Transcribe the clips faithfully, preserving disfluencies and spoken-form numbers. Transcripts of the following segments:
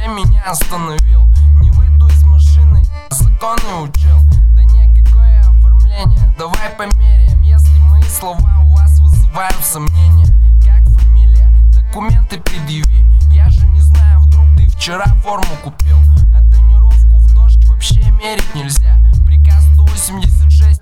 вообще меня остановил? Не выйду из машины, законы учил. Да никакое оформление, давай померяем. Если мои слова у вас вызывают сомнения. Как фамилия, документы предъяви. Я же не знаю, вдруг ты вчера форму купил. А тонировку в дождь вообще мерить нельзя. Приказ сто восемьдесят шесть,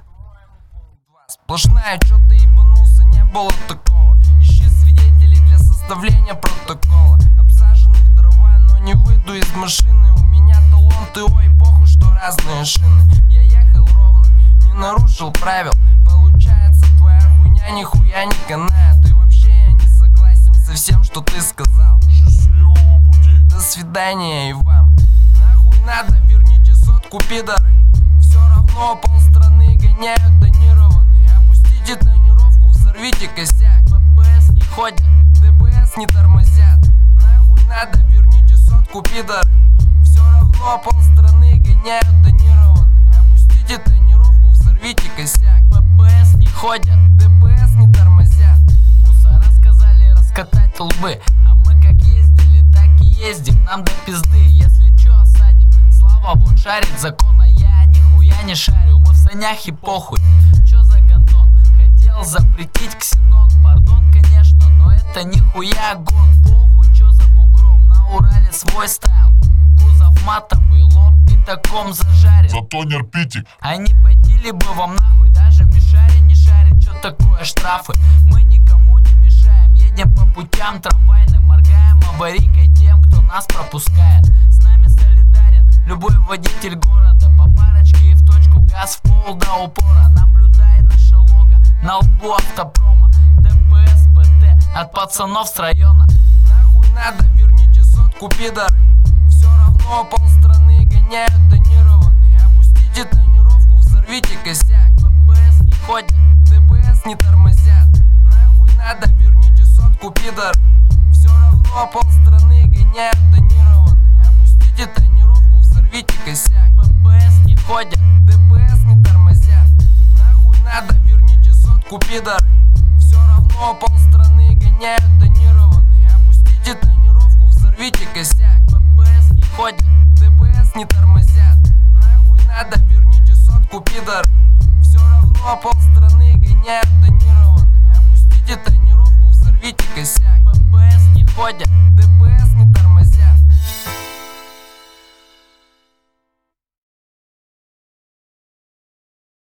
сплошная, чё ты ебанулся, не было такого. Ищи свидетелей для составления протокола. Обсаженный в дрова, но не выйду из машины. У меня талон ТО и похуй, что разные шины. Я ехал ровно, не нарушил правил. Получается, твоя хуйня нихуя не канает. И вообще я не согласен со всем, что ты сказал. Счастливого пути. До свидания и вам. Нахуй надо, верните сотку, пидоры. Все равно полстраны гоняют тонированные. Опустите тонировку, взорвите косяк. ППС не ходят, ДПС не тормозят. Нахуй надо, верните сотку, пидоры. Все равно полстраны гоняют тонированные. Опустите тонировку, взорвите косяк. ППС не ходят, ДПС не тормозят. Мусора сказали раскатать лбы, а мы как ездили, так и ездим. Нам до пизды, если чё, осадим. Слава вон шарит закон, а я нихуя не шарю. Мы в санях и похуй. Чё за гандон? Хотел запретить ксенон. Пардон, конечно, но это нихуя гон. Похуй, чё за бугром? На Урале свой стайл. Кузов матовый, лоб пятаком зажарен. Зато не рпите. А не пойти ли бы вам нахуй? Даже Мишари не шарит, чё такое штрафы. Мы никому не мешаем, едем по путям трамвайным. Моргаем аварийкой тем, кто нас пропускает. С нами солидарен любой водитель города. По парочке и в точку, газ в пол до упора. Наблюдай наше лого на лбу автопрома. ДПС, ПТ от пацанов с района. Нахуй надо, верните сотку, пидоры. Все равно полстраны гоняют тонированные. Опустите тонировку, взорвите косяк. ППС не ходят, ДПС не тормозят. Нахуй надо, верните сотку, пидоры. Все равно полстраны гоняют тонированные. Опустите тонировку, взорвите косяк. ППС не ходят, ДПС не тормозят. Нахуй надо, верните сотку, пидоры. Все равно полстраны гоняют тонированные. Опустите тонировку, взорвите косяк. ППС не ходят, ДПС не тормозят. Нахуй надо, верните сотку, пидоры. Все равно полстраны гоняют тонированные. Опустите тонировку, взорвите косяк. ППС не ходят, ДПС не тормозят.